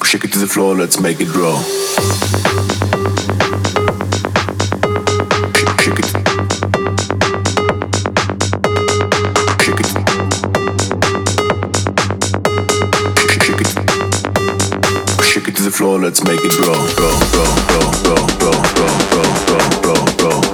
Shake it to the floor, let's make it grow. Shake it. Shake it. Shake it. Shake it to the floor, let's make it grow. Grow, grow, grow, grow, grow, grow, grow, grow, grow, grow.